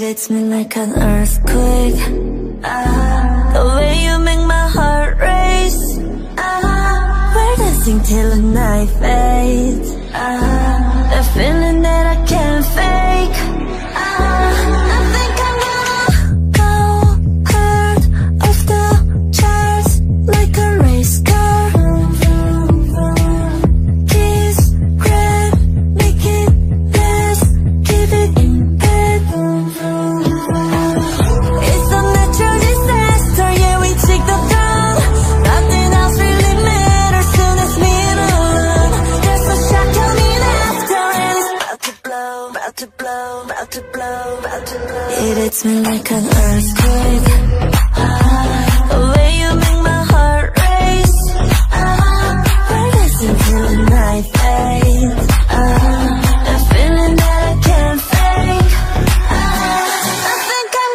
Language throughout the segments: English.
hits me like an earthquake. The way you make my heart race. We're dancing till the night fades. The feeling that I can't fake. I think I'm gonna go hard off the charts like a race car. Kiss, grab, make it last, keep it in bed. It's a natural disaster, yeah, we take the throne. Nothing else really matters soon as me and alone. There's a shot coming after, and it's about to blow, about to blow, about to blow, about to blow. It hits me like an earthquake. The way you make my heart race. We're dancing till the night fades. The feeling that I can't fake. I think I'm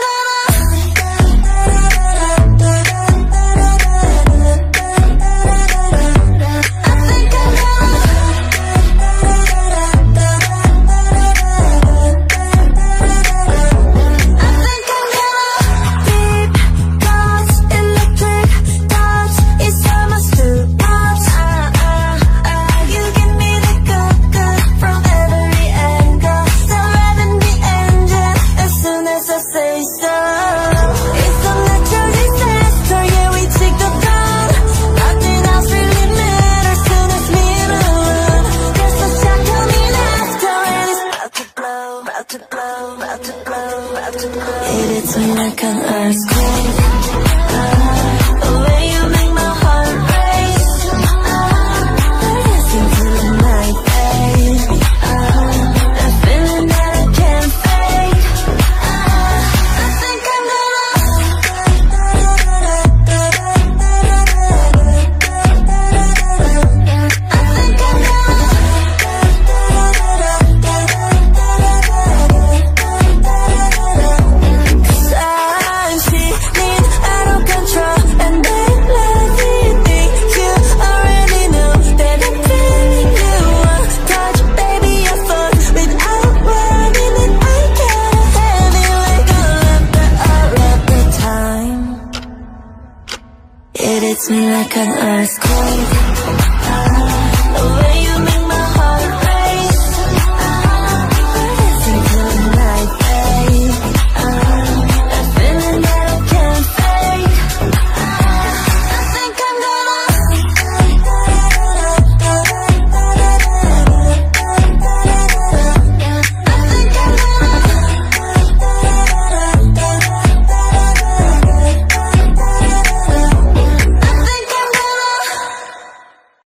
deep thoughts, electric thoughts. It's almost too much. You give me the good from every angle. So revving the engine as soon as I say so. It's a natural disaster, yeah, we take the throne. Nothing else really matters soon as me and alone. There's a shot coming after, and it's about to blow, about to blow, about to blow, about to blow. It hits me like an earthquake. The way you make my heart race. We're dancing till the night fades. The feeling that I can't fake. I think I'm Signs feeling out of control, and they let me think you already know that I'm feeling you. One touch, baby, I fall without warning, and I can't have it like all of the time. It hits me like an earthquake.